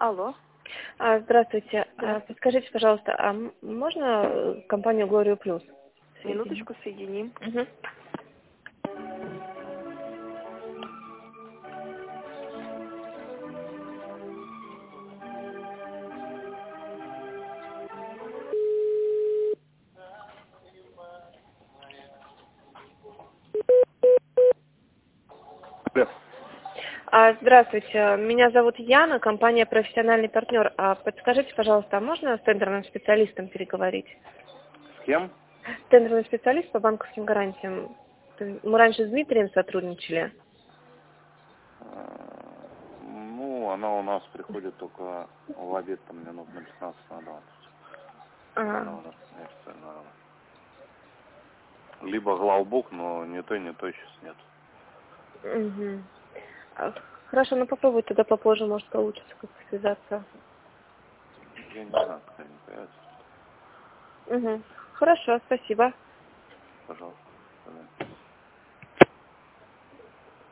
Алло. Здравствуйте. Да. Подскажите, пожалуйста, можно компанию Глорию Плюс? Минуточку, соединим. Угу. Да. Здравствуйте. Меня зовут Яна, компания «Профессиональный партнер». Подскажите, пожалуйста, можно с тендерным специалистом переговорить? С кем? Тендерный специалист по банковским гарантиям. Мы раньше с Дмитрием сотрудничали. Ну, она у нас приходит только в обед, там, минут на 15, на 20. Она у нас неофициально. Либо главбук, но ни той, сейчас нет. Угу. Хорошо, ну попробуйте тогда попозже, может получится как-то связаться. Я не знаю, когда не появится. Угу. Хорошо, спасибо. Пожалуйста.